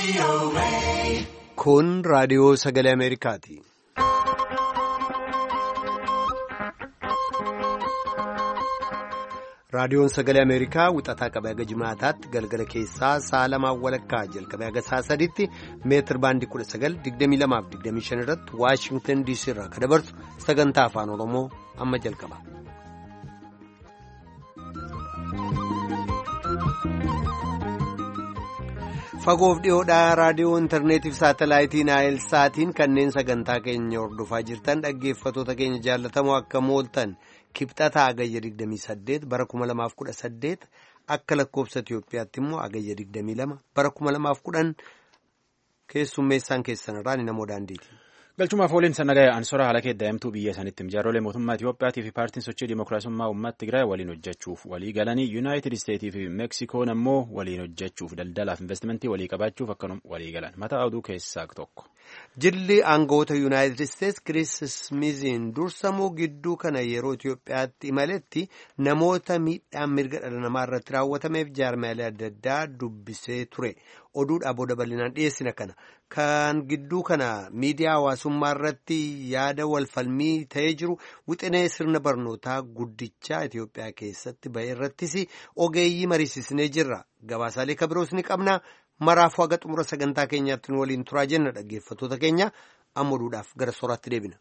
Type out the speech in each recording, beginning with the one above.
Kun raadiyoo sagalee Ameerikaati. Raadiyoon sagalee Ameerikaa wixataa qabee haga jimaataatti galgala keessaa sa'a lamaan walakkaa jalqabee haga sa'a sadiitti meetir baandii 19:22-25 irratti Waashingtan DC irraa kan dabarsu sagantaa afaan Oromoo amma jalqaba. Fagoof dhiyoodhaa raadiyoo intarneetiif saatalaayitii Naayilsaatiin kanneen sagantaa keenya hordofaa jirtan dhaggeeffatoota keenya jaallatamoo akka mooltan kibxataa agayya 28 bara 2018 akka lakkoofsa Itiyoophiyaatti immoo agayya 22 bara 2010 keessummeessaan keessanirraa ni namoo daandiiti. Galchumaaf ooliin sannagaya ansora haala keeddaa'imtuu biyya sanitti mijaaroolee mootummaa Itiyoophiyaatii fi paartiin sochii dimokiraasummaa uummata Tigraay waliin hojjechuuf walii galanii Yuunaayitid Isteetii fi Meksikoon ammoo waliin hojjechuuf daldalaaf investimentii walii qabaachuuf akkanuma walii galan mataa oduu keessaa tokko. Jilli aangawoota Yuunaayitid Isteets Kiriis Smiiziin dursamoo gidduu kana yeroo Itiyoophiyaatti imaletti namoota miidhaan mirga dhala namaa irratti raawwatameef jaarmaalee adda addaa dubbisee ture. Oduudhaa booda bal'inaan dhiyeessina kana. Kan gidduu kana miidiyaa hawaasummaa irratti yaada walfalmii ta'ee jiru wixinee sirna barnootaa guddichaa Itiyoophiyaa keessatti ba'e irrattis ogeeyyii mariisisnee jirra. Gabaasaalee kabiroos ni qabna. Maraafuu haga xumura sagantaa keenyaatti nu waliin turaa jenna dhaggeeffatoota keenya amma oduudhaaf gara sooraatti deebina.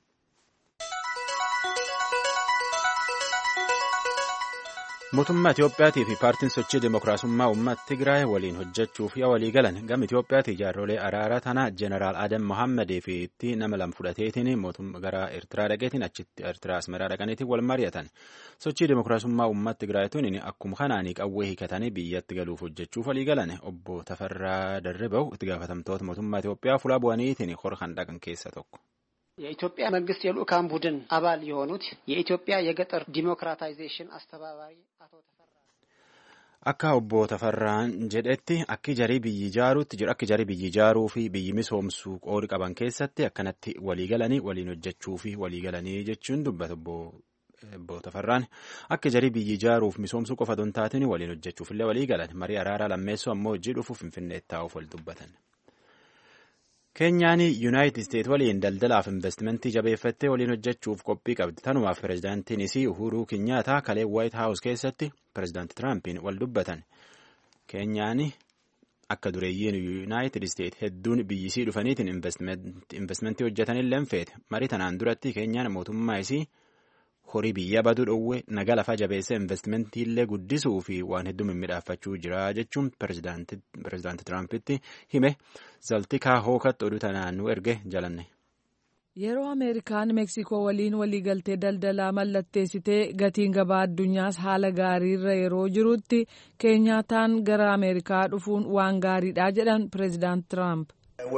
Mootummaa Itiyoophiyaatii fi paartiin sochii dimokiraasummaa uummata Tigraay waliin hojjechuuf yaa walii galan gama Itiyoophiyaatti jaarrolee araaraa tana Jeneraal Adam Mohammadii fi itti nama lama fudhateetiin mootummaa gara Eertiraa dhaqeetiin achitti Eertiraa Asmaraa dhaqaniitiin wal mari'atan. Sochii dimokiraasummaa uummata Tigraay tuniin akkuma kanaanii qawwee hiikatanii biyyatti galuuf hojjechuuf walii galan obbo Tafarraa Darribaw itti gaafatamtoota mootummaa Itiyoophiyaa fuula bu'aniitiin hor kan dhaqan keessa tokko. የኢትዮጵያ መንግስት የልኡካን ቡድን አባል የሆኑት የኢትዮጵያ የገጠር ዲሞክራታይዜሽን አስተባባሪ አቶ ተፈራ akka obbo Tafarraan jedhetti akki jarii biyyi ijaaruutti jiru akki jarii biyyi ijaaruu fi biyyi misoomsuu qoodi qaban keessatti akkanatti walii galanii waliin hojjechuu fi walii galanii jechuun dubbata obbo Tafarraan akka jarii biyyi ijaaruuf misoomsuu qofa don taatiin waliin hojjechuuf illee walii galan marii araaraa lammeessoo ammoo hojii dhufuuf Finfinnee taa'uuf wal dubbatan. Keenyaan Yuunaayitid Isteet waliin daldalaaf investimentii jabeeffattee waliin hojjechuuf qophii qabdi. Tanumaaf pireezidaantiin isii Uhuruu Kinyaataa kalee Waayit Haawus keessatti pireezidaanti Tiraampiin wal dubbatan. Keenyaan akka dureeyyiin Yuunaayitid Isteet hedduun biyyisii dhufaniitiin investimentii hojjetanillee feete. Marii tanaan duratti keenyaan mootummaa isii horii biyya baduu dhowwee naga lafa jabeessee investimentiillee guddisuu fi waan hedduu mimmiidhaafachuu jira jechuun pireezidaanti Tiraampitti hime Zaltikaa Hookatti oduu tanaan nu erge jalanne. Yeroo Ameerikaan Meksikoo waliin waliigaltee daldalaa mallatteessitee gatiin gabaa addunyaas haala gaariirra yeroo jirutti Keenyaataan gara Ameerikaa dhufuun waan gaariidha jedhan pireezidaanti Tiraamp.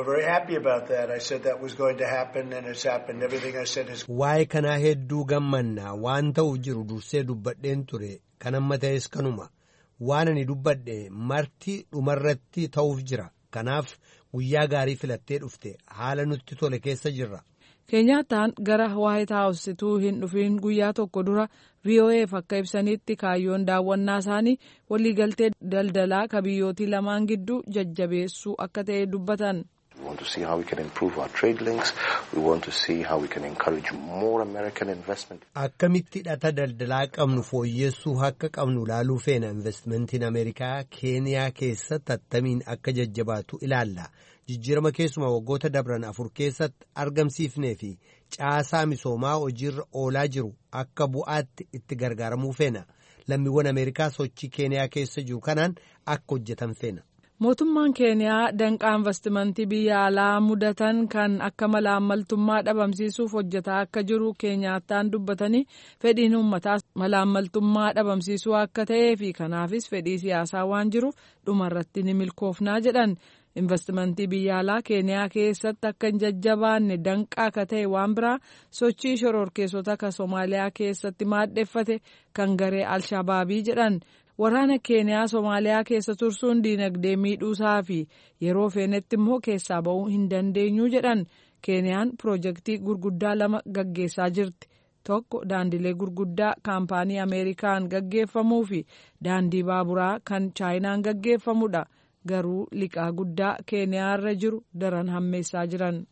Waa'ee kanaa hedduu gammannaa waan ta'uuf jiru dursee dubbadheen ture kan amma ta'es kanuma waan ani dubbadhe marti dhumarratti ta'uuf jira kanaaf guyyaa gaarii filattee dhufte haala nutti tole keessa jirra. Keenyaataan gara Waayit Haawusituu hin dhufiin guyyaa tokko dura VOA'f akka ibsanitti kaayyoon daawwannaa isaanii waliigaltee daldalaa ka biyyootii lamaan gidduu jajjabeessuu akka ta'e dubbatan. We want to see how we can improve our trade links. We want to see how we can encourage more American investment. Akkamitti hidhata daldalaa qabnu fooyyessuu akka qabnu laaluu feena investmentiin Ameerikaa Keeniyaa keessatti attamiin akka jajjabaatu ilaalla. Jijjiirama keessumaa waggoota dabran 4 keessatti argamsiifnee fi caasaa misoomaa hojiirra oolaa jiru akka bu'aatti itti gargaaramuu feena. Lammiiwwan Ameerikaa sochii Keeniyaa keessa jiru kanaan akka hojjetan feena. Mootummaan Keeniyaa danqaa investimentii biyya alaa mudatan kan akka malaammaltummaa dhabamsiisuuf hojjetaa akka jiru Keenyaataan dubbatanii fedhiin uummataa malaammaltummaa dhabamsiisuu akka ta'ee fi kanaafis fedhii siyaasaa waan jiruuf dhumarratti ni milkoofnaa jedhan. Investimentii biyya alaa Keeniyaa keessatti akka hin jajjabaanne danqaa akka ta'e waan biraa sochii shororkeessota akka Somaaliyaa keessatti maaddeeffate kan garee Alshabaabii jedhan. Waraana Keeniyaa Somaaliyaa keessa tursuun diinagdee miidhuusaa fi yeroo feenetti immoo keessaa ba'uu hin dandeenyu jedhan. Keeniyaan piroojeektii gurguddaa 2 gaggeessaa jirti. Tokko daandilee gurguddaa kaampaanii Ameerikaan gaggeeffamuu fi daandii baaburaa kan Chaayinaan gaggeeffamudha. garuu liqaa guddaa keeniyaarra jiru daran hammeessaa jiran.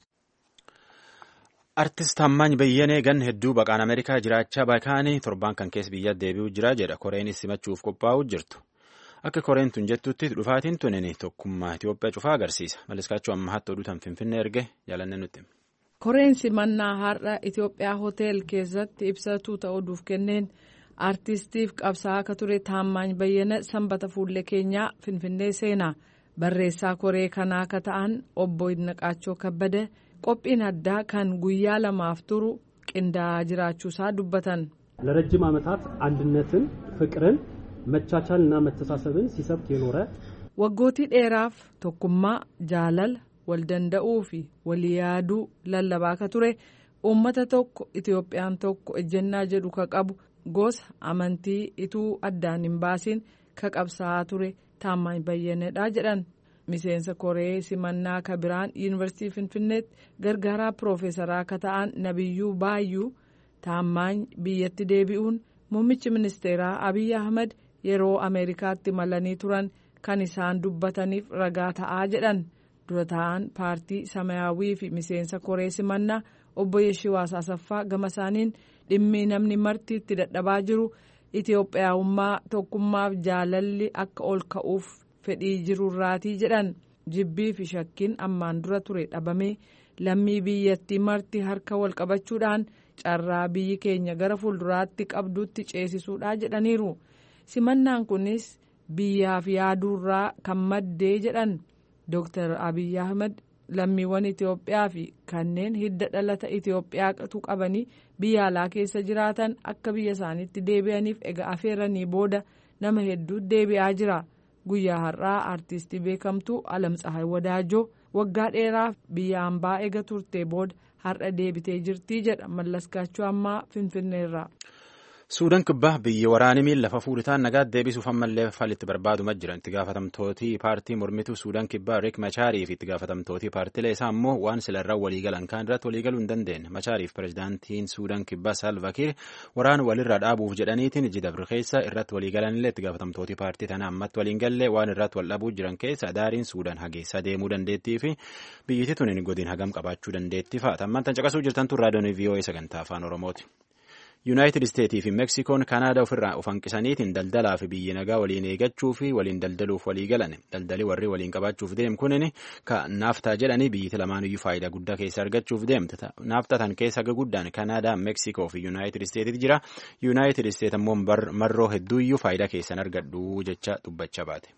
Artist Taammaany Bayyanee ganna hedduu baqaan Ameerikaa jiraachaa bakaanii torban kan keessa biyya deebi'uu jira jedha koreen simachuuf qophaa'uu jirtu. Akka koreen tun jettutti dhufaatiin tunin tokkummaa Itoophiyaa cufaa agarsiisa. Malliskaachuu ammaatti oduutan Finfinnee erge jaalanne nutti. Koreen simannaa har'a Itoophiyaa hotel keessatti ibsatuu ta'uuf kenneen artistiif qabsaa'aa akka ture Taammaany Bayyanee sanbata fuullee keenyaa Finfinnee seenaa. Barreessaa koree kanaa akka ta'an obbo Idnaqaachoo Kabbada qophiin addaa kan guyyaa lamaaf turu qindaa'aa jiraachuusaa dubbatan. ለረጅም ዓመታት አንድነትን ፍቅርን መቻቻልና መተሳሰብን ሲሰብክ የኖረ waggootii dheeraaf tokkummaa jaalala wal danda'uu fi walii yaaduu lallabaa ka ture uummata tokko Itoophiyaan tokko ejjennaa jedhu ka qabu gosa amantii ituu addaan hin baasin ka qabsaa'aa ture Taammaany Bayyaneedha jedhan. Miseensa koree simannaa ka biraan yuunivarsiitii Finfinneetti gargaaraa piroofeesaraa ka ta'an Nabiyyuu Baayyuu Taammaany biyyatti deebi'uun muummichi ministeeraa Abiy Ahmed yeroo Ameerikaatti malanii turan kan isaan dubbataniif ragaa ta'aa jedhan. Dura ta'an paartii Samayaawii fi miseensa koree simannaa obbo Yeshiwaas Asaffaa gama isaaniin dhimmi namni marti itti dadhabaa jiru Itoophiyaawummaa tokkummaaf jaalalli akka ol ka'uuf fedhii jirurraatii jedhan. Jibbii fi shakkiin ammaan dura ture dhabamee lammii biyyattii marti harka wal qabachuudhaan carraa biyyi keenya gara fuulduraatti qabduutti ceesisuudha jedhaniiru. Simannaan kunis biyyaaf yaaduurraa kan maddee jedhan. Dr. Abiy Ahmed lammiiwwan Itoophiyaa fi kanneen hidda dhalata Itoophiyaatu qabanii biyya alaa keessa jiraatan akka biyya isaaniitti deebi'aniif egaa afeeranii booda nama hedduu deebi'aa jira. Guyyaa har'aa artistii beekamtuu Alamtsahay Wadaajoo waggaa dheeraaf biyya hambaa eega turte booda har'a deebitee jirtii jedha Mallaskaachuu ammaa Finfinneerraa. Suudaan kibbaa biyya waraanimiin lafa fuudhitaan nagaa deebisuuf ammallee falitti barbaaduma jiran itti gaafatamtootii paartii mormituu Suudaan kibbaa Riek Machaarii fi itti gaafatamtootii paartilee isaa immoo waan silarraa waliigalan kaan irratti waliigaluu hin dandeenye. Machaariif pirezidaantiin Suudaan kibbaa Salva Kiir waraana walirraa dhaabuuf jedhaniitiin jidabri keessa irratti waliigalanillee itti gaafatamtootii paartii tanaa ammatti waliin gallee waan irratti wal dhabuu jiran keessa daariin Suudaan hageessaa deemuu dandeettii fi biyyittii tuniin godin hagam qabaachuu dandeettii fa'a. Ammaan tan caqasuu jirtantu raadiyoon VOA sagantaa afaan Oromooti. Yuunaayitid Isteetii fi Meksikoon Kanaadaa ofirraa of hanqisaniitiin daldalaa fi biyyi nagaa waliin eegachuu fi waliin daldaluuf walii galan. Daldalii warri waliin qabaachuuf deemu kunin ka naaftaa jedhanii biyyiti lamaaniyyuu faayidaa guddaa keessa argachuuf deemte. Naaftaa tan keessa haga guddaan Kanaadaa, Meksikoo fi Yuunaayitid Isteetiitu jira. Yuunaayitid Isteet ammoo marroo hedduuyyuu faayidaa keessan argadhu jecha dubbachaa baate.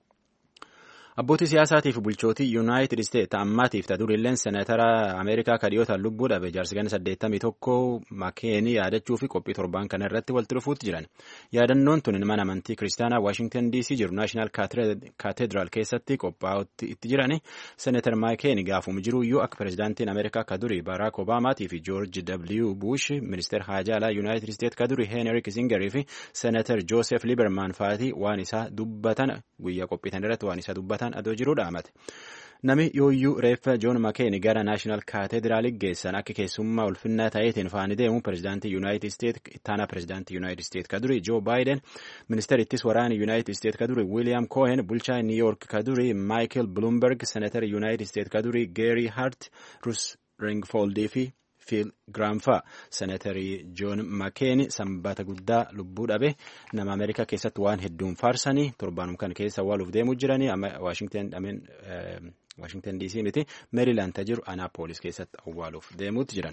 Abbootii siyaasaatii fi bulchootii Yuunaayitid Isteet ammaatiif ta'urilleen seenatara Ameerikaa kadhiyootaan lubbuu dhabe jaarsi ganna 81 Makeenii yaadachuu fi qophii torbaan kana irratti walitti dhufuutti jiran. Yaadannoon tun mana amantii kiristaanaa Waashingtan DC jiru Naashinaal Kaateediraal keessatti qophaa'utti itti jirani. Seenatar Makeenii gaafuma jiruyyuu akka pirezidaantiin Ameerikaa kadurii Baraak Obaamaatii fi Joorji W. Bush ministeera haajaalaa Yuunaayitid Isteet kadurii Heenrik Kisingerii fi seenatar Joosef Libermaan fa'aatii waan isaa dubbatan guyyaa qophiitan irratti waan isaa dubbatan adoo jiruu dhaamate. Nami yooyyuu reeffa Joon Makeeni gara Naashinaal Kaateediraali geessan akka keessummaa ulfinnaa ta'eetiin faani deemu pirezidaantii Yuunaayitid Isteet ittaanaa pirezidaantii Yuunaayitid Isteet kaduri Joo Baayiden, ministeerittis waraana Yuunaayitid Isteet kaduri Wiiliyaam Koohen, bulchaa Niiyork kaduri Maayikel Bloomberg, seenatar Yuunaayitid Isteet kaduri Geerii Hart, Rus Ringfoldii fi Phil Graanfaa. Seenatarii Joon Makeeni sanbata guddaa lubbuu dhabe nama Ameerikaa keessatti waan hedduun faarsanii torbaanum kan keessa awwaaluuf deemuu jiranii Waashingtan DC miti Meerilaand jiru Anaapolis keessatti awwaaluuf deemuutti jiran.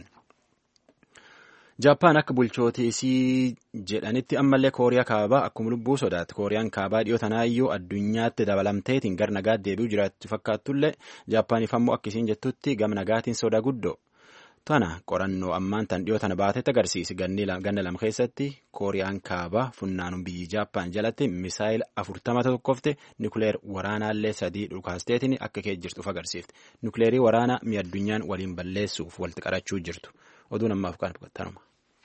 Jaappaan akka bulchootii isii jedhanitti ammallee Kooriyaa kaabaa akkuma lubbuu sodaatti. Kooriyaan kaabaa dhiyoo tanaayyuu addunyaatti dabalamteetiin gara nagaa deebi'uu jiraachuu fakkaatullee Jaappaaniif ammoo akkasiin jettutti gama nagaatiin soda guddoo. Tana qorannoo ammaan tan dhiyoo tana baatetti agarsiisi. Ganna lama keessatti Kooriyaan kaabaa funnaanuun biyyi Jaappaan jalatti misaayila 40 tokkofte nukleer waraanaallee 3 dhukaasteetiin akka kee jirtuuf agarsiifte. Nukleerii waraanaa mi'a addunyaan waliin balleessuuf walitti qarachuu jirtu. Oduun ammaaf kan tanuma.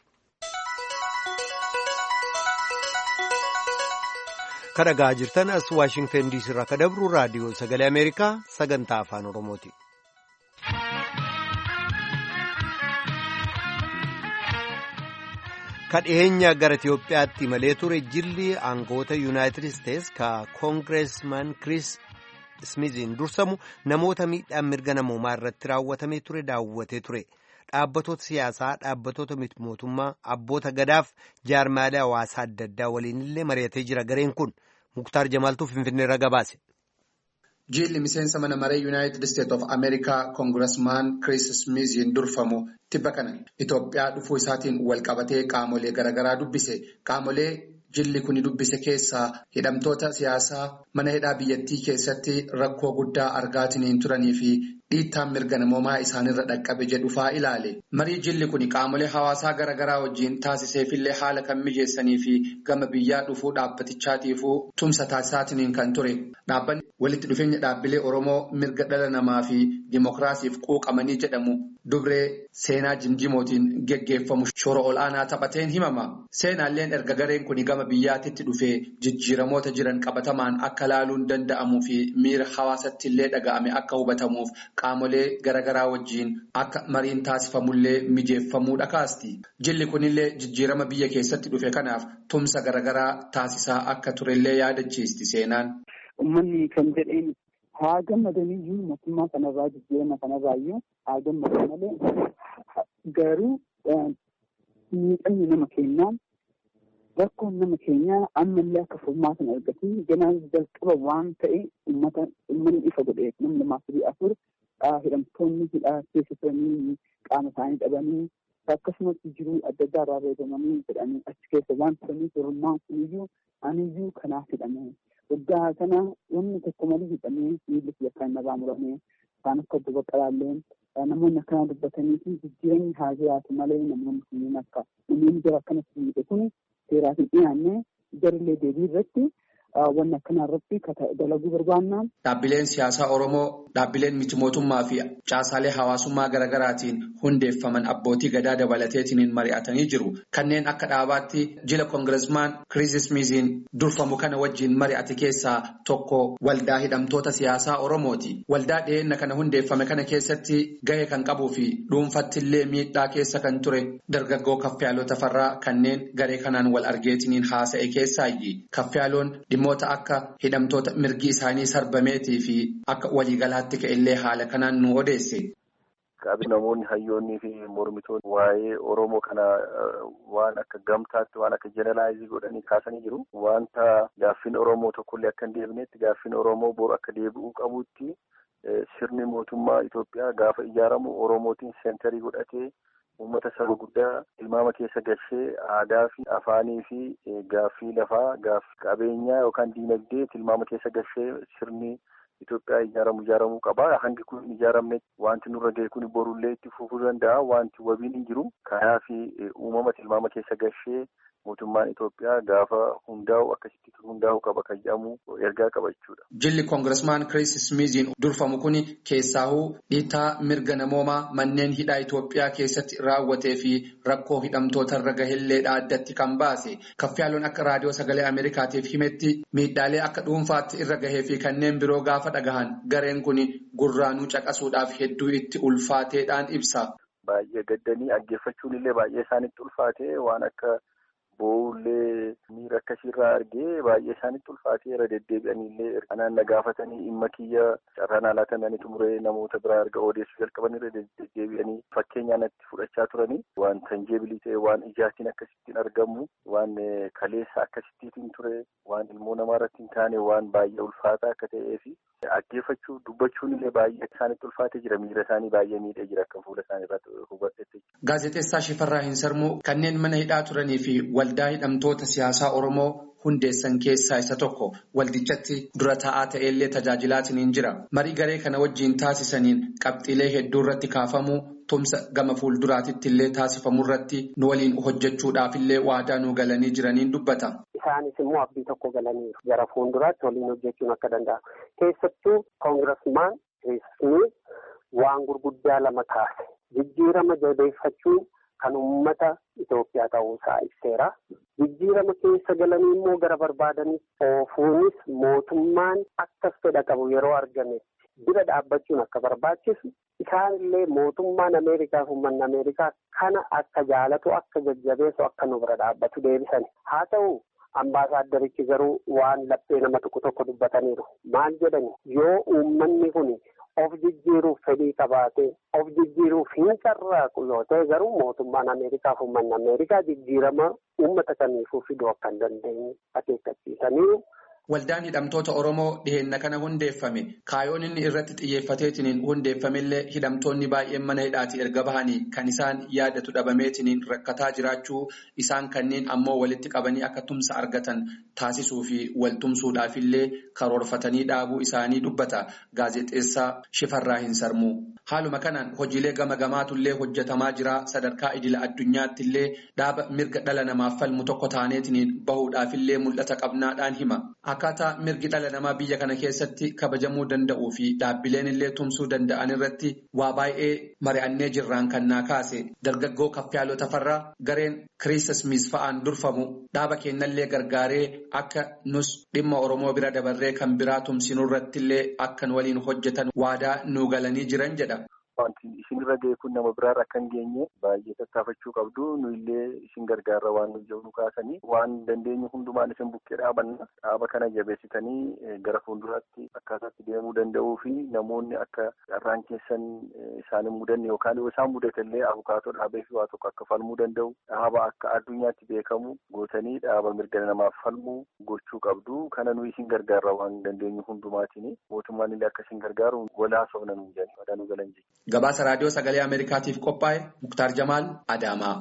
Kadhagaa jirtan as Waashingtan DC irraa kadabru raadiyoo sagalee Ameerikaa sagantaa afaan Oromooti. Kadheenya gara Itiyoophiyaatti malee ture jilli aangoota Yuunaayitid Isteets ka Koongireesman Chris Smithiin dursamu namoota miidhaan mirga namoomaa irratti raawwatamee ture daawwatee ture. Dhaabbatoota siyaasaa, dhaabbatoota miti mootummaa, abboota gadaaf jaarmaalee hawaasaa adda addaa waliin illee mari'atee jira. Gareen kun Muktaar Jamaaltuu Finfinneerra gabaase. Jilli miseensa mana maree United States of America Congressman Chris Smithiin durfamu tibba kana Itoophiyaa dhufuu isaatiin wal qabatee qaamolee garaagaraa dubbise. Qaamolee jilli kuni dubbise keessaa hidhamtoota siyaasaa mana hidhaa biyyattii keessatti rakkoo guddaa argaatiin turanii fi dhiittaan mirga namoomaa isaanirra dhaqqabe jedhu faa ilaale. Marii jilli kuni qaamolee hawaasaa garaagaraa wajjin taasiseefillee haala kan mijeessanii fi gama biyyaa dhufuu dhaabbatichaatiifuu tumsa taasisaatiin kan ture. Dhaabbanni walitti dhufeenya dhaabbilee Oromoo mirga dhala namaa fi dimokiraasiif quuqamanii jedhamu dubree seenaa jimjimootiin geggeeffamu shoora ol'aanaa taphateen himama. Seenaalleen erga gareen kuni gama biyyaatitti dhufee jijjiiramoota jiran qabatamaan akka laaluun danda'amuu fi miira hawaasatti illee dhaga'ame akka hubatamuuf qaamolee garaagaraa wajjiin akka mariin taasifamullee mijeeffamuudha kaasti. Jilli kunillee jijjiirama biyya keessatti dhufe kanaaf tumsa garaagaraa taasisaa akka turellee yaadachiisti seenaan. Uummanni kan jedheen haa gammadaniyyuu mootummaa kanarraa jijjiirama kanarraayyuu haa gammadan malee garuu miidhamni nama keenyaa rakkoon nama keenyaa ammallee akka furmaatan argatu ganaa jalqaba waan ta'e uummanni ifa godheef namni 2-4 hidhamtoonni hidhaa keessa turanii qaama isaanii dhabanii akkasumas jiruu adda addaa irraa reebamanii jedhanii achi keessa waan turaniif hirummaan kuniyyuu aniyyuu kanaaf hidhame. Waggaa kana wanni tokko malee hidhamee miilli yakkaan narraa murame isaan akka obbo Baqqalaalleen namoonni akkanaa dubbatanii fi jijjiiramni haa jiraatu malee namoonni kunneen akka namoonni jara akkanatti miidhe kun seeraatiin dhiyaannee jarillee deebii irratti wanni akkanaa irratti dalaguu barbaannaa. Dhaabbileen siyaasaa Oromoo, dhaabbileen miti mootummaa fi caasaalee hawaasummaa garaagaraatiin hundeeffaman abbootii gadaa dabalateetiin mari'atanii jiru. Kanneen akka dhaabaatti jila Koongiresmaan Chris Smithiin durfamu kana wajjin mari'ate keessaa tokko waldaa hidhamtoota siyaasaa Oromooti. Waldaa dhiyeenna kana hundeeffame kana keessatti gahee kan qabuu fi dhuunfattillee miidhaa keessa kan ture dargaggoo Kaffiyaaloo Tafarraa kanneen garee kanaan wal argeetiniin haasa'e keessaayyi. Kaffiyaaloon dhimmoota akka hidhamtoota mirgi isaanii sarbameetii fi akka waliigalaatti ka'ellee haala kanaan nu odeesse. Namoonni hayyoonnii fi mormitoonni waa'ee Oromoo kana waan akka gamtaatti waan akka jeneraalaayizii godhanii kaasanii jiru. Wanta gaaffiin Oromoo tokkollee akka hin deebinetti gaaffiin Oromoo boru akka deebi'uu qabutti sirni mootummaa Itoophiyaa gaafa ijaaramu Oromootiin seenterii godhatee uummata saba guddaa ilmaama keessa galchee aadaa fi afaanii fi gaaffii lafaa gaaffii qabeenyaa yookaan diinagdee ilmaama keessa galchee sirni Itoophiyaa ijaaramuu qaba. Hangi kun ijaaramne wanti nurra ga'e kun borullee itti fufuu danda'a. Wanti wabiin hin jiru. Kanaaf uumama ilmaama keessa galchee mootummaan Itoophiyaa gaafa hundaa'u akkasitti hundaa'u qaba kan jedhamu ergaa qaba jechuudha. Jilli Koongiresmaan Chris Smithiin durfamu kun keessaahuu dhiittaa mirga namoomaa manneen hidhaa Itoophiyaa keessatti raawwatee fi rakkoo hidhamtoota irra gahelleedha addatti kan baase. Kaffiyaaloon akka raadiyoo sagalee Ameerikaatiif himetti miidhaalee akka dhuunfaatti irra gahee fi kanneen biroo gaafa dhagahan gareen kun gurraanuu caqasuudhaaf hedduu itti ulfaateedhaan ibsa. Baay'ee gaddanii dhaggeeffachuun illee baay'ee isaanitti ulfaatee waan akka boollee miira akkasiirraa argee baay'ee isaanitti ulfaatee irra deddeebi'anillee kanaan na gaafatanii dhimma kiyya carraan alaatamanii tumuree namoota biraa erga odeessuu jalqaban irra deddeebi'anii fakkeenyaan itti fudhachaa turanii waan tanjeebilii ta'e waan ijaatiin akkasittiin argamu waan kaleessa akkasittiin ture waan ilmoo namaa irratti hin taane waan baay'ee ulfaataa akka ta'ee fi dhaggeeffachuu dubbachuun illee baay'ee isaanitti ulfaatee jira miira isaanii baay'ee miidhee jira akka fuula isaanii irratti hubadhetti. Gaazexeessaa Shifarraa Hinsarmuu kanneen mana hidhaa turanii fi waldaa hidhamtoota siyaasaa Oromoo hundeessan keessaa isa tokko waldichatti dura taa'aa ta'ellee tajaajilaatiin jira. Marii garee kana wajjiin taasisaniin qabxiilee hedduu irratti kaafamuu tumsa gama fuulduraatitti illee taasifamuu irratti nu waliin hojjechuudhaaf illee waadaa nu galanii jiraniin dubbata. Isaanis immoo abdii tokko galaniiru. Gara fuulduraatti waliin hojjechuun akka danda'amu. Keessattuu Koongiresmaan Smith waan gurguddaa lama kaase. Jijjiirama jabeeffachuun kan uummata Itoophiyaa ta'uusaa ibseera. Jijjiirama keessa galanii immoo gara barbaadanii oofuunis mootummaan akkas fedha qabu yeroo argametti bira dhaabbachuun akka barbaachisu isaanillee mootummaan Ameerikaa fi uummanni Ameerikaa kana akka jaalatu akka jajjabeessu akka nu bira dhaabbatu deebisan. Haa ta'u Ambaasaaddarichi garuu waan laphee nama tokko dubbataniiru. Maal jedhani yoo uummanni kun of jijjiiruuf fedhii qabaate of jijjiiruuf hin carraaqu yoo ta'e garuu mootummaan Ameerikaa fi uummanni Ameerikaa jijjiirama uummata kamiifuu fiduu akka hin dandeenye akeekkachiisaniiru. Waldaan hidhamtoota Oromoo dhiheenna kana hundeeffame kaayoon inni irratti xiyyeeffateetiniin hundeeffamillee hidhamtoonni baay'een mana hidhaati erga bahanii kan isaan yaadatu dhabameetiniin rakkataa jiraachuu isaan kanneen ammoo walitti qabanii akka tumsa argatan taasisuu fi waltumsuudhaafillee karoorfatanii dhaabuu isaanii dubbata gaazexeessaa Shifarraa Hinsarmuu. Haaluma kanaan hojiilee gama gamaatullee hojjetamaa jira sadarkaa idila addunyaattillee dhaaba mirga dhala namaaf falmu tokko taaneetiniin bahuudhaafillee mul'ata qabnaadhaan hima. Akkaataa mirgi dhala namaa biyya kana keessatti kabajamuu danda'uu fi dhaabbileen illee tumsuu danda'an irratti waa baay'ee mari'annee jirraan kan naa kaase dargaggoo Kaffiyaaloo Tafarraa gareen Kiriismas fa'aan durfamu dhaaba kennallee gargaaree akka nus dhimma Oromoo bira dabarree kan biraa tumsinuu irrattillee akkan waliin hojjetan waadaa nuu galanii jiran jedha. Wanti isin irra ga'e kun nama biraarra akka hin geenye baay'ee tattaafachuu qabdu. Nu illee isin gargaarra waan nu jedhu kaasanii waan dandeenyu hundumaan isin bukkee dhaabanna. Dhaaba kana jabeessitanii gara fuulduraatti akkaataatti deemuu danda'uu fi namoonni akka carraan keessan isaan hin mudanne yookaan yoo isaan mudatallee abukaatoo dhaabee fi waa tokko akka falmuu danda'u dhaaba akka addunyaatti beekamu gootanii dhaaba mirga namaaf falmuu gochuu qabdu. Kana nu isin gargaarra waan dandeenyu hundumaatiin mootummaan illee akka isin gargaaru walaa soofna nu jedhani wadaa nu galan jechuudha. Gabaasa raadiyoo sagalee Ameerikaatiif qophaa'e Muktaar Jamaal Adaamaa.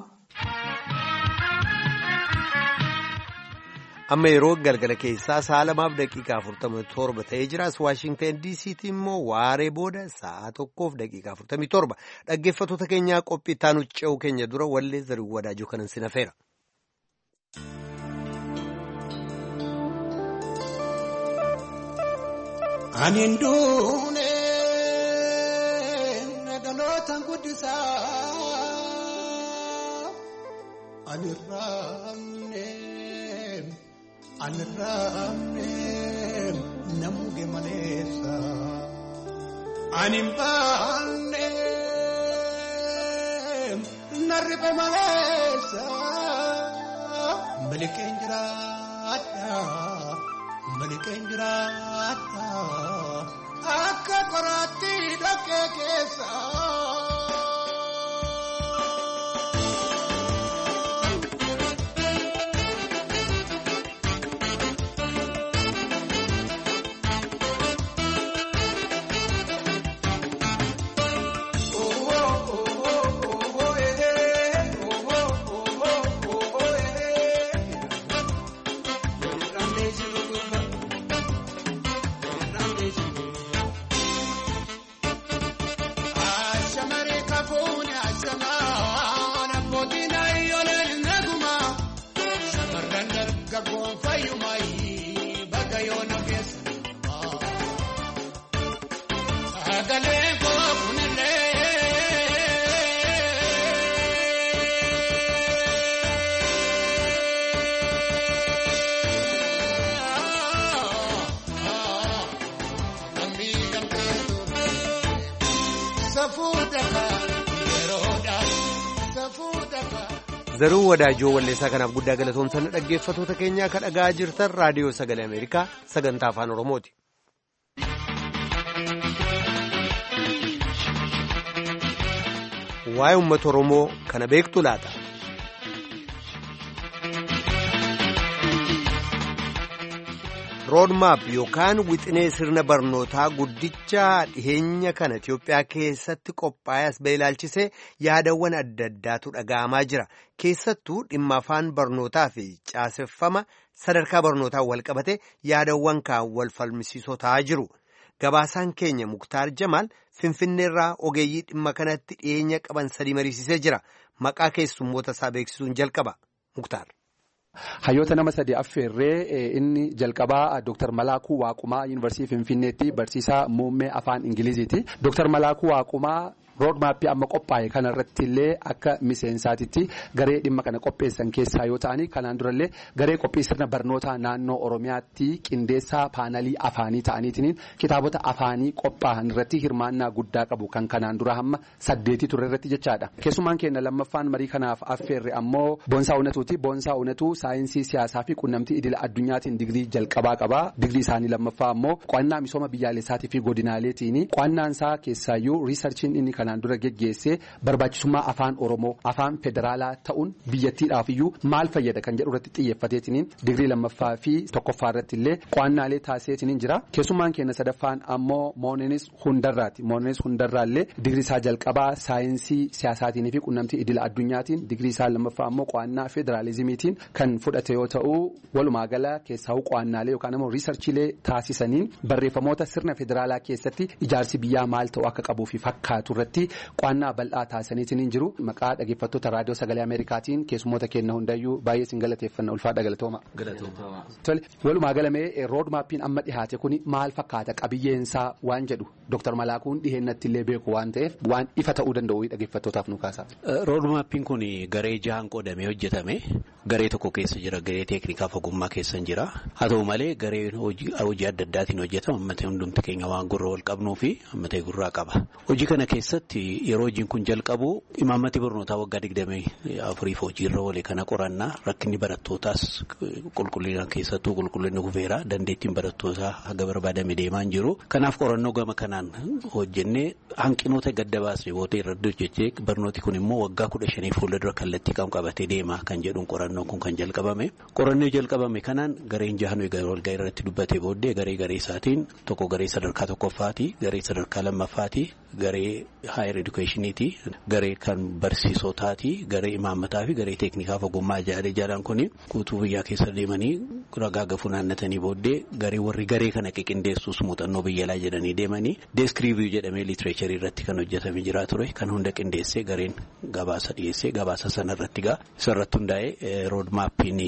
Amma yeroo galgala keessaa sa'a 2:47 ta'ee jiraas Waashingtan DC'tti immoo waaree booda sa'a 1:47 dhaggeeffattoota keenyaa qophii itti aanu ce'uu keenya dura wallee Zarihuun Wadaajoo kanan sin affeera. Dhaloota guddisaa anirraamne namuge maleessa animbaanne narribe maleessa malikeen jiraadha akka qoraatti dhaqqee keessa. Zaruu Wadaajoo walleessaa kanaaf guddaa galatoomsanna dhaggeeffattoota keenyaa kan dhaga'aa jirtan raadiyoo sagalee Ameerikaa sagantaa afaan Oromooti. Waa'ee uummata Oromoo kana beektu laata? Roodmaap yookaan wixinee sirna barnootaa guddicha dhiheenya kana Itiyoophiyaa keessatti qophaa'ee as ba'e ilaalchisee yaadawwan adda addaatu dhaga'amaa jira. Keessattuu dhimma afaan barnootaa fi caaseffama sadarkaa barnootaa wal qabate yaadawwan kaan wal falmisiisoo ta'aa jiru. Gabaasaan keenya Muktaar Jamaal Finfinneerraa ogeeyyii dhimma kanatti dhiheenya qaban 3 mariisisee jira. Maqaa keessummoota isaa beeksisuun jalqaba. Muktaar. Hayyoota nama 3 affeerree inni jalqabaa Dr. Malaakuu Waaqumaa Yuunivarsiitii Finfinneetti barsiisaa muummee afaan Ingiliziiti. Dr. Malaakuu Waaqumaa roodmaappii amma qophaa'e kanarratti illee akka miseensaatitti garee dhimma kana qopheessan keessaa yoo ta'ani kanaan durallee garee qophii sirna barnoota naannoo Oromiyaatti qindeessaa paanalii afaanii ta'aniitiin kitaabota afaanii qophaa'an irratti hirmaannaa guddaa qabu kan kanaan dura hamma 8 ture irratti jechaadha. Keessumaan keenya lammaffaan marii kanaaf affeerre ammoo Boonsaa Uunatuuti. Boonsaa Uunatu saayinsii siyaasaa fi quunnamtii idila addunyaatiin digrii jalqabaa qaba. Digrii isaanii lammaffaa ammoo qo'annaa misooma biyyaalessaatii fi godinaaleetiin qo'annaan isaa keessaayyuu riisarchiin inni kanaan dura geggeessee barbaachisummaa afaan Oromoo afaan federaalaa ta'uun biyyattiidhaaf iyyuu maal fayyada kan jedhu irratti xiyyeeffateetiin digrii lammaffaa fi tokkoffaa irratti illee qo'annaalee taasiseetiin jira. Keessumaan keenya sadaffaan ammoo Moonenis Hundarraati. Moonenis Hundarraa illee digrii isaa jalqabaa saayinsii siyaasaatiin fi quunnamtii idila addunyaatiin digrii isaa lammaffaa ammoo qo'annaa federaalizimiitiin kan fudhate yoo ta'u walumaa gala keessaa qo'annaalee yookaan ammoo riisarchiilee taasisaniin barreeffamoota sirna federaalaa keessatti ijaarsi biyyaa maal ta'u akka qabuu fi fakkaatu irratti qo'annaa bal'aa taasisaniitiin jiru. Maqaa dhaggeeffattoota raadiyoo sagalee Ameerikaatiin keessummoota kenna hundayyuu baay'ee sin galateeffanna ulfaadha galatooma. Tole walumaa galamee roodmaappiin amma dhihaate kuni maal fakkaata qabiyyeensaa waan jedhu Dr. Malaakuun dhiheenyatti illee beeku waan ta'eef waan ifa ta'uu danda'u dhaggeeffattootaaf nu kaasa. Roodmaappiin kun garee jahaan qoodamee hojjetame garee tokko keessa jira garee teeknikaaf ogummaa keessa jira haa ta'u malee garee hojii adda addaatiin hojjetama ammatee hundumti keenya waan gurra wal qabnuu fi ammatee gurraa qaba. Hojii kana keessatti yeroo hojiin kun jalqabu imaammati barnootaa waggaa 24 hojiirra oole kana qorannaa rakkinni barattootaas qulqullina keessattuu qulqullinni kufeera dandeettiin barattootaa haga barbaadame deemaa hin jiru. Kanaaf qorannoo gama kanaan hojjennee hanqinoota gadda baasnee booda irratti hojjechee barnooti kun immoo waggaa 15 fuuldura kallattii qabatee deema kan jedhuun qorannoon kun kan jalqabame. Qorannoo jalqabame kanaan gareen jahan walgahii irratti dubbatee booddee garee isaatiin tokko garee sadarkaa tokkoffaati garee sadarkaa lammaffaati garee higher educationiiti garee kan barsiisotaati garee imaammataa fi garee teeknikaaf ogummaa jaalaan kun guutuu biyyaa keessa deemanii ragaa gafuu naannatanii booddee garee warri garee kana qindeessuus muuxannoo biyyalaa jedhanii deemanii deeskiriivii jedhamee liitireecharii irratti kan hojjetamee jira ture kan hunda qindeessee gareen gabaasa dhiyeessee gabaasa sanarratti isarratti hundaa'ee roodmaappiin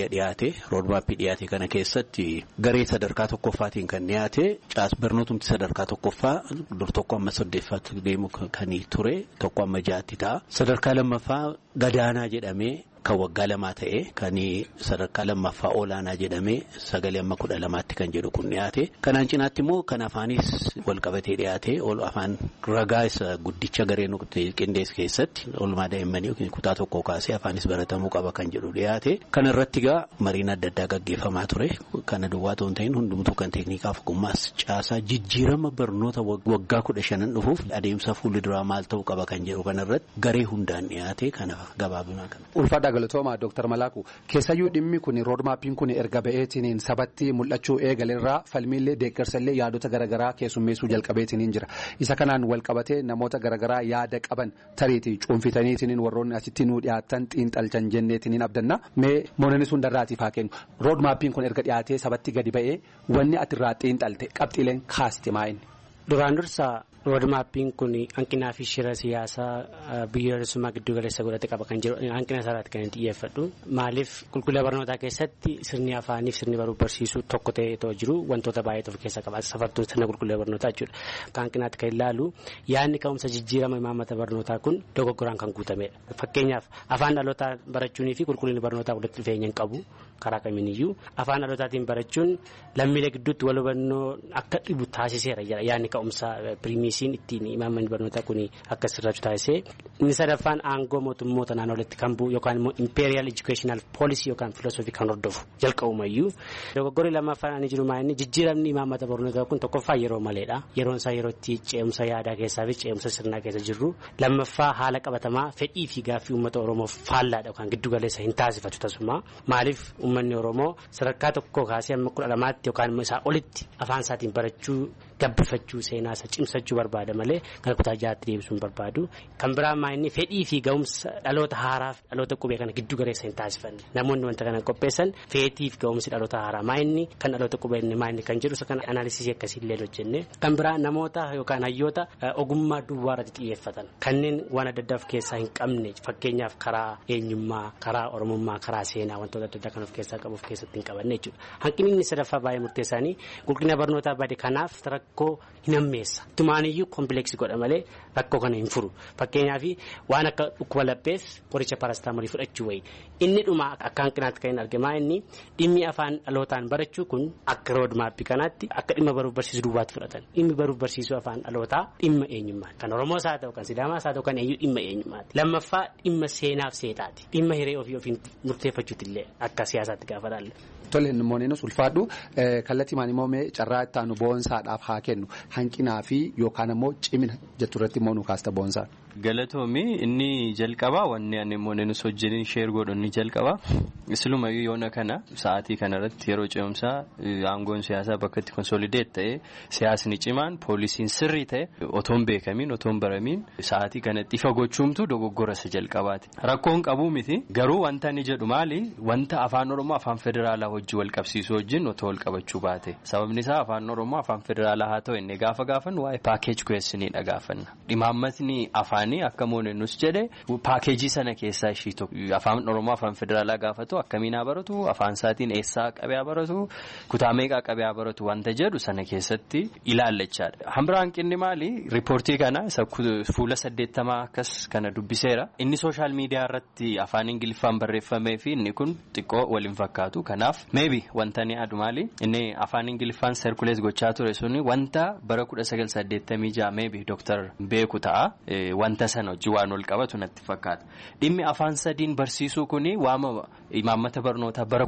dhiyaate kana keessatti garee sadarkaa tokkoffaatiin kan dhiyaate barnootumti sadarkaa tokkoffaa dur tokko amma 8 deemu kan ture tokko amma 6 ta'a. Sadarkaa lammaffaa gadaanaa jedhamee kan waggaa 2 ta'e kan sadarkaa lammaffaa olaanaa jedhamee 9 amma 12tti kan jedhu kun dhiyaate. Kanaan cinaatti immoo kan afaanis wal qabatee dhiyaate afaan ragaa isa guddicha gareen qindees keessatti oolmaa daa'immanii yookiin kutaa tokko kaasee afaanis baratamuu qaba kan jedhu dhiyaate. Kana irratti mariin adda addaa gaggeeffamaa ture. Kana duwwaa ta'uu hin ta'in hundumtuu kan teeknikaaf ogummaas caasaa jijjiirama barnoota waggaa 15 dhufuuf adeemsa fuulduraa maal ta'uu qaba kan jedhu kanarratti garee hundaan dhiyaate kana gabaabinaa kana. Galatooma Dr. Malaaku keessayyuu dhimmi kun roodmaappiin kun erga ba'eetiin sabatti mul'achuu eegalerraa falmiillee deeggarsallee yaadota garaagaraa keessummeessuu jalqabeetiin jira. Isa kanaan wal qabatee namoota garaagaraa yaada qaban tariitii cuunfitaniitiin warroonni asitti nuu dhiyaatan xiinxalchan jenneetiin abdanna mee Moonenis Hundarraatiif haa kennu. Roodmaappiin kun erga dhiyaatee sabatti gadi ba'ee wanni atirraa xiinxalte qabxiileen kaaste maa'inni. Duraan dursa roodmaappiin kun hanqinaa fi shira siyaasaa biyyoolessummaa giddu galeessa godhate qaba kan jiru hanqina isaarratti kan xiyyeeffadhu. Maaliif qulqullina barnootaa keessatti sirni afaanii fi sirni baruu barsiisuu tokko ta'ee jiru wantoota baay'eetu of keessaa qaba. Safartuu sirna qulqullina barnootaa jechuudha. Akka hanqinaatti kan ilaalu yaadni ka'umsa jijjiirama imaammata barnootaa kun dogoggoraan kan guutamedha. Fakkeenyaaf afaan dhalootaa barachuunii fi qulqullinni barnootaa walitti dhufeenya hin qabu karaa kamiiniyyuu. Afaan dhalootaatiin barachuun lammiilee gidduutti wal hubannoo akka dhibu taasiseera yaadni ka'umsa piriimiisiin ittiin imaammanni barnootaa kun akka sirraatu taasisee. Inni sadaffaan aangoo mootummoota naannoleetti kan bu'u yookaan immoo imperial educational policy yookaan filosoofii kan hordofu jalqabumayyuu. Dogoggorri lammaffaan ani jiru maa'inni jijjiiramni imaammata barnootaa kun tokkoffaa yeroo maleedha. Yeroon isaa yerootti ce'umsa yaadaa keessaa fi ce'umsa sirnaa keessa jirru. Lammaffaa haala qabatamaa fedhii fi gaaffii uummata Oromoof faallaadha yookaan giddu galeessa hin taasifatu tasuma. Maaliif uummanni Oromoo sadarkaa tokko kaasee amma 12tti yookaan immoo isaa olitti afaan isaatiin barachuu gabbifachuu seenaa isa cimsachuu barbaada malee kan kutaa jaatti deebisuun barbaadu. Kan biraa maa'inni fedhii fi ga'umsa dhaloota haaraaf dhaloota qubee kana giddu galeessa hin taasifanne. Namoonni wanta kana qopheessan fedhii fi ga'umsi dhaloota haaraa maa'inni kan dhaloota qubee maa'inni kan jedhu kan analysis akkasiillee hojjenne. Kan biraa namoota yookaan hayyoota ogummaa duwwaa irratti xiyyeeffatan kanneen waan adda addaa of keessaa hin qabne fakkeenyaaf karaa eenyummaa, karaa oromummaa, karaa seenaa wantoota adda addaa kan of keessaa qabuuf keessatti hin qabanne jechuudha. Hanqinni inni sadaffaa baay'ee murteessaanii qulqullina barnootaa bade kanaaf rakkoo hin hammeessa. Tumaaniyyuu kompleeksii godha malee rakkoo kana hin furu. Fakkeenyaaf waan akka dhukkuba lapheef qoricha parastaamoolii fudhachuu wayi. Inni dhuma akka hanqinaatti kan hin argamaa inni dhimmi afaan dhalootaan barachuu kun akka roodmaappii kanaatti akka dhimma baruuf barsiisuu duwwaatti fudhatan. Dhimmi baruuf barsiisuu afaan dhalootaa dhimma eenyummaa. Kan Oromoos haa ta'u kan Sidaamaas haa ta'u kan eenyu dhimma eenyummaati. Lammaffaa dhimma seenaaf seetaati. Dhimma hiree ofii ofiin murteeffachuuti illee akka siyaasaatti gaafa dhaalle. Tole namoonni ulfaadhu kallattii maanii moomee carraa itti aanu boonsaadhaaf haa kennu hanqinaa fi yookaan immoo cimina jettu irratti immoo nu kaasta boonsaa. Galatoomii inni jalqabaa wanni ani immoo nus hojjetin sheer godhun ni jalqabaa islumayyuu yoona kana sa'aatii kanarratti yeroo ce'umsaa aangoon siyaasaa bakka itti konsolideet ta'e siyaasni cimaan poolisiin sirrii ta'e otoon beekamiin otoon baramiin sa'aatii kanatti ifa gochuumtu dogoggora isa jalqabaati. Rakkoon qabuu miti garuu wanta ni jedhu maali wanta afaan Oromoo afaan federaalaa hojii wal qabsiisuu wajjin otoo wal qabachuu baate sababni isaa afaan Oromoo afaan federaalaa haa ta'u inni gaafa gaafan waa'ee paakeej ku'eessiniidha gaafanna dhimaammatni afaanii akka moonennus jedhe paakeejii sana keessaa ishii tokko afaan Oromoo afaan federaalaa gaafatu akkamiin haa baratu afaan isaatiin eessaa qabee haa baratu kutaa meeqaa qabee haa baratu wanta jedhu sana keessatti ilaallachaadha. Hambira hanqinni maali riippoortii kana isa fuula 80 akkas kana dubbiseera inni sooshaal miidiyaa irratti afaan Ingiliffaan barreeffamee fi inni kun xiqqoo waliin fakkaatu kanaaf maybe wanta ni adu maali inni afaan Ingiliffaan serkulees gochaa ture suni wanta bara 1986 maybe Dr. Beeku ta'a wanta sana hojii waan ol qabatu natti fakkaata. Dhimmi afaan sadiin barsiisuu kuni waama imaammata barnootaa bara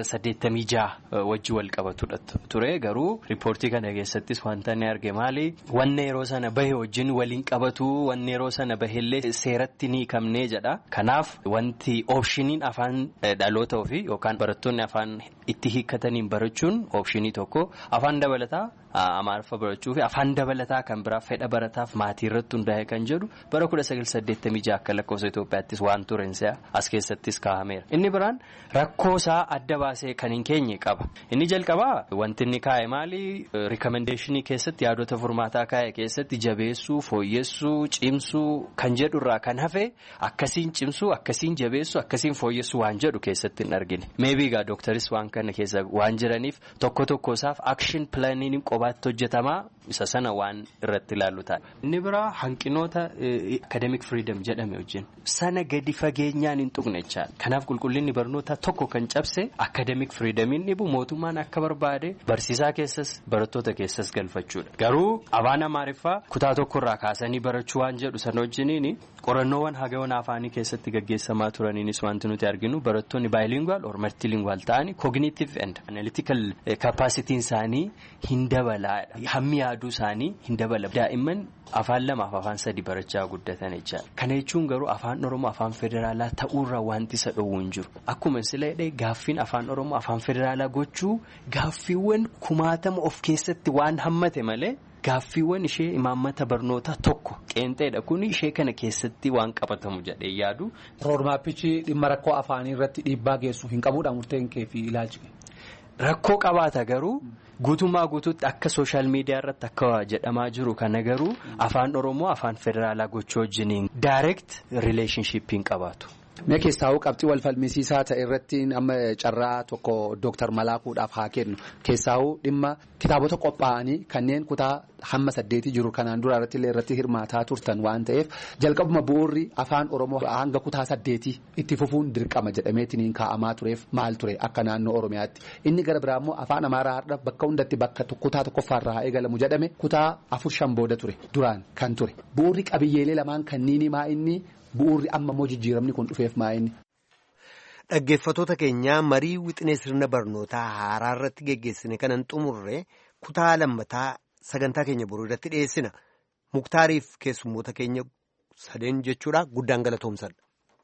1986 wajji wal qabatu ture garuu riippoortii kana keessattis wanta ni arge maali wanne yeroo sana bahe wajjin waliin qabatu wanne yeroo sana bahellee seeratti ni kamnee jedha. Kanaaf wanti oopshiniin afaan dhaloota ofii yookaan barattoonni afaan itti hiikkataniin barachuun oopshinii tokko afaan dabalataa Amaariffa barachuu fi afaan dabalataa kan biraa fedha barataaf maatii irratti hundaa'e kan jedhu bara 1986 akka lakkoofsa Itoophiyaattis waan turensaa as keessattis kaahameera. Inni biraan rakkoo isaa adda baasee kan hin keenye qaba. Inni jalqabaa wanti inni kaa'e maali rikamendeeshinii keessatti yaadota furmaataa kaa'e keessatti jabeessuu fooyyessuu cimsuu kan jedhurraa kan hafe akkasiin cimsuu akkasiin jabeessuu akkasiin fooyyessuu waan jedhu keessatti hin argine. Meebii gaa dooktaris waan kana keessa waan jiraniif tokko tokkosaaf action planning qobaatti hojjetamaa isa sana waan irratti ilaallu ta'a. Inni biraa hanqinoota academic freedom jedhame wajjin sana gadi fageenyaan hin tuqnechaa. Kanaaf qulqullinni barnootaa tokko kan cabse academic freedomiin dhibu mootummaan akka barbaade barsiisaa keessas barattoota keessas galfachuudha. Garuu afaan Amaariffaa kutaa tokkorraa kaasanii barachuu waan jedhu sana wajjiniin qorannoowwan hagayoon afaanii keessatti gaggeessamaa turaniinis wanti nuti arginu barattoonni bilingual or multilingual ta'anii cognitive and analytical capacity isaanii hin dabalaadha. Hammi yaaduu isaanii hin dabala. Daa'imman afaan lamaaf afaan sadi barachaa guddatan jechaadha. Kana jechuun garuu afaan Oromoo afaan federaalaa ta'uurraa wanti isa dhowwu hin jiru. Akkuma sileedhe gaaffiin afaan Oromoo afaan federaalaa gochuu gaaffiiwwan 1000 of keessatti waan hammate malee gaaffiiwwan ishee imaammata barnootaa tokko qeenxeedha kun ishee kana keessatti waan qabatamu jedhee yaadu. Roodmaappichi dhimma rakkoo afaanii irratti dhiibbaa geessu hin qabuudha murteen kee fi ilaalchi. Rakkoo qabaata garuu guutummaa guutuutti akka sooshaal miidiyaa irratti akka jedhamaa jiru kana garuu afaan Oromoo afaan federaalaa gochuu wajjiniin direct relationship hin qabaatu. Mee keessaa'uu qabxii wal falmisiisaa ta'e irratti amma carraa tokko Dooktar Malaakuudhaaf haa kennu. Keessaa'uu dhimma kitaabota qophaa'anii kanneen kutaa hamma 8 jiru kanaan dura irratti hirmaataa turtan waan ta'eef jalqabuma bu'uurri afaan Oromoo hanga kutaa 8 itti fufuun dirqama jedhameetiin kaa'amaa tureef maal ture akka naannoo Oromiyaatti. Inni gara biraa immoo afaan Amaaraa har'a bakka hundatti bakka kutaa tokkoffaarraa eegalamu jedhame kutaa 4-5 booda ture duraan kan ture. Bu'uurri qabiyyeelee lamaan kanniini maa inni bu'uurri amma immoo jijjiiramni kun dhufeef maa'inni. Dhaggeeffattoota keenyaa marii wixinee sirna barnootaa haaraa irratti geggeessine kanan xumurre kutaa lammataa sagantaa keenya boruu irratti dhiyeessina. Muktaariif keessummoota keenya sadeen jechuudha guddaan galatoomsadha.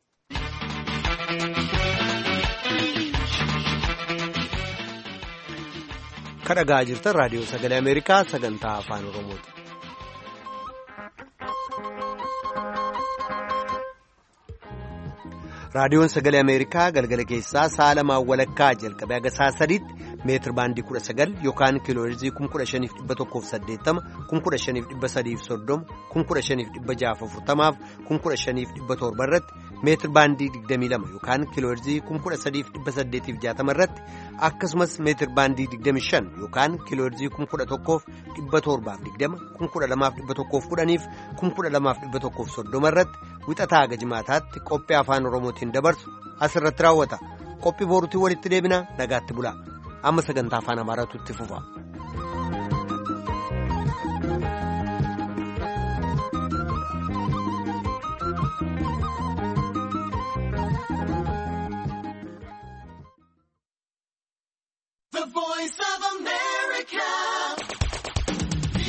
Kan dhaggeeffachaa jirtan raadiyoo sagalee Ameerikaa sagantaa afaan Oromooti. raadiyoon sagalee Ameerikaa galgala keessaa sa'a 2 walakkaa jalqabee haga sa'a 3tti meetir baandii 19 yookaan kiilooheerzii 15,180 15,330 15,640 15,700 irratti meetir baandii 22 yookaan kiilooherzii 13,860 irratti akkasumas meetir baandii 25 yookaan kiilooherzii 11,720 12,110 12,130 irratti wixataa haga jimaataatti qophii afaan oromootiin dabarsu asirratti raawwata. Qophii booruutiin walitti deebina nagaatti bulaa amma sagantaa afaan amaaraatu itti fufa. The Voice of America.